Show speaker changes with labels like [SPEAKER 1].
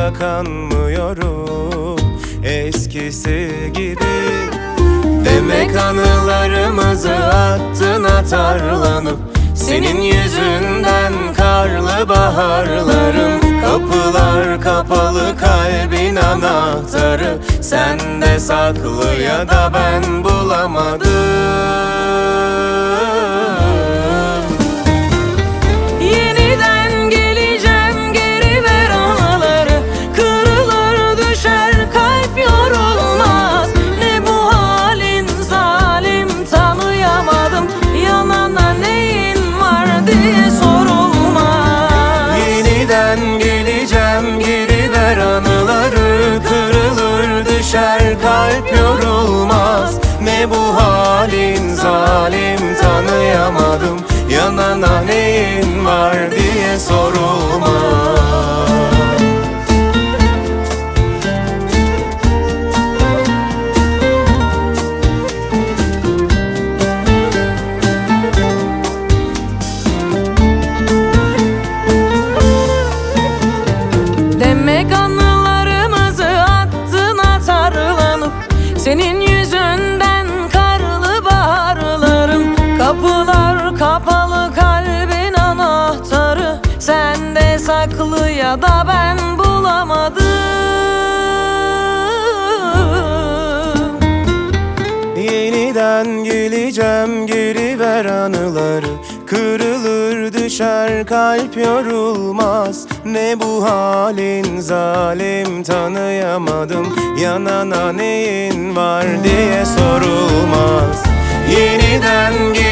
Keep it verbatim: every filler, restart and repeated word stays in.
[SPEAKER 1] da kanmıyorum eskisi gibi. Demek anılarımızı attın atarlanıp, senin yüzünden karlı baharlarım. Kapılar kapalı, kalbin anahtarı sende saklı ya da ben bulamadım.
[SPEAKER 2] Yeniden geleceğim, geri ver anıları. Kırılır düşer kalp, yorulmaz. Ne bu halin zalim, tanıyamadım. Yanana neyin var diye sorulmaz.
[SPEAKER 1] Yeniden geleceğim, geri ver anıları. Kırılır düşer kalp, yorulmaz. Ne bu halin zalim, tanıyamadım. Yanana neyin var diye sorulmaz.
[SPEAKER 2] Demek anılarımızı attın atarlanıp, senin yüzünden karlı baharlarım. Kapılar kapalı, kalbin anahtarı sende saklı ya da ben bulamadım.
[SPEAKER 1] Yeniden geleceğim, geri ver anıları. Kırılır düşer kalp, yorulmaz. Ne bu halin zalim, tanıyamadım. Yanana neyin var diye sorulmaz. Yeniden